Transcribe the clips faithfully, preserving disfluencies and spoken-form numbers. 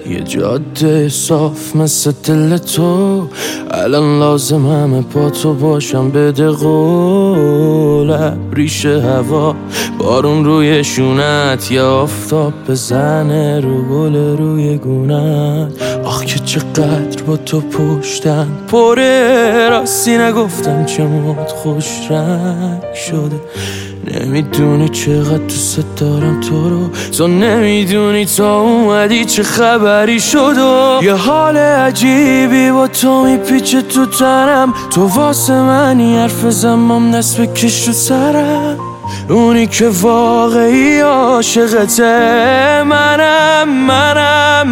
یه جاده صاف مثل دل تو، الان لازم همه با تو باشم. بده قول ریشه هوا، بارون روی شونت، یا آفتاب بزنه رو گل روی گونت. آخ که چقدر با تو پشتم پره، راستی نگفتم چه موت خوش رنگ شده. نمیدونی چقدر دوست دارم تو رو، تو نمیدونی تا اومدی چه خبری شد. و یه حال عجیبی با تو میپیچه تو تنم، تو واسه منی حرف زمام دست بکش رو سرم. اونی که واقعی عاشقته منم منم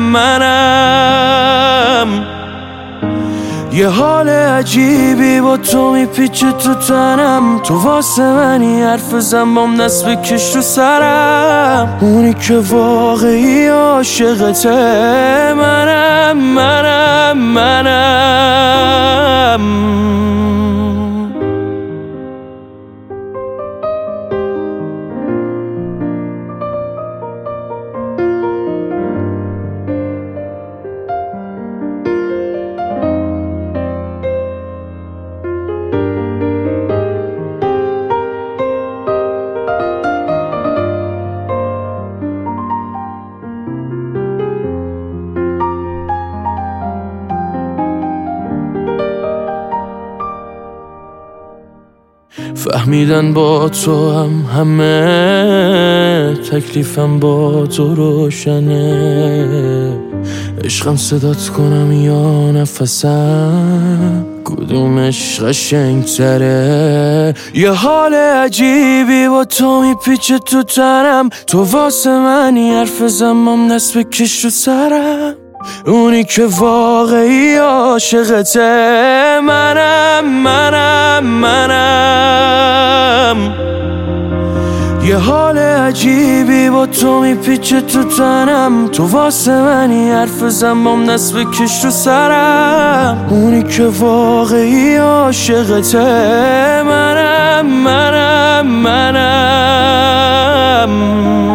منم. یه حال عجیبی با تو میپیچه تو تنم، تو واسه منی حرف زنبام دست بکش رو سرم. اونی که واقعی عاشقته منم منم منم. فهمیدن با تو هم همه، تکلیفم با تو روشنه. عشقم صدات کنم یا نفسم، کدومش قشنگ‌تره؟ یه حال عجیبی با تو میپیچه تو تنم، تو واسه منی حرف زنبام دست بکش رو سرم. اونی که واقعی عاشقته منم منم منم. یه حال عجیبی با تو میپیچه تو تنم، تو واسه منی حرف زنبام دست بکش رو سرم. اونی که واقعی عاشقته منم منم منم.